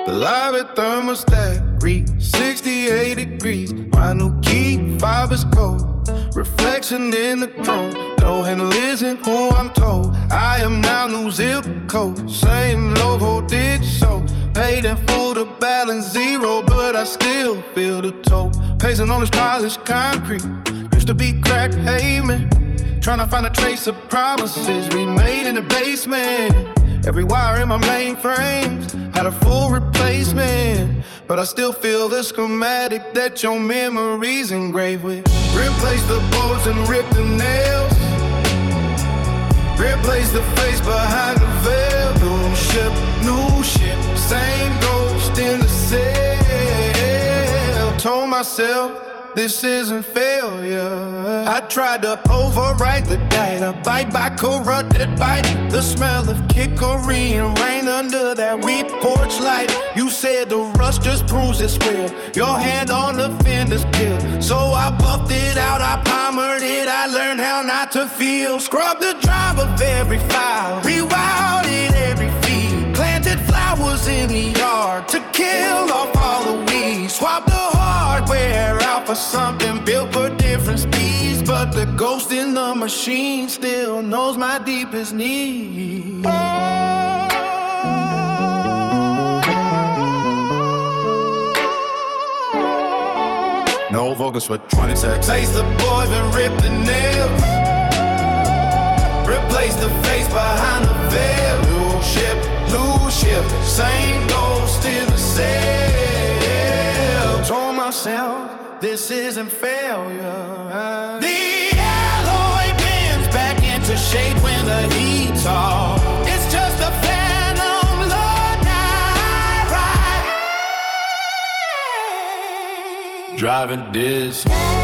The lobby thermostat read 68 degrees. My new key, 5 is cold. Reflection in the chrome. No handle isn't who I'm told. I am now new zip code. Same logo did so. Paid in full to balance zero, but I still feel the toll. Pacing on this polished concrete. Used to be cracked pavement. Trying to find a trace of promises we made in the basement. Every wire in my mainframes had a full replacement, but I still feel the schematic that your memories engraved with. Replace the bolts and rip the nails. Replace the face behind the veil. New ship, same ghost in the cell. Told myself this isn't failure. I tried to overwrite the data, bite by corrupted bite. The smell of kickory and rain under that weak porch light. You said the rust just proves it's real. Your hand on the fender's peel. So I buffed it out, I palmered it. I learned how not to feel. Scrub the drive of every file, rerouted every feed. Planted flowers in the yard to kill off all the weeds. Swap the hardware out for something built for different speeds, but the ghost in the machine still knows my deepest need. No vocals for 20 seconds. Place the boys and rip the nails. Replace the face behind the veil. New ship, same ghost in the cell. Told myself this isn't failure. The alloy bends back into shape when the heat's off. It's just a phantom Lord night ride. Driving this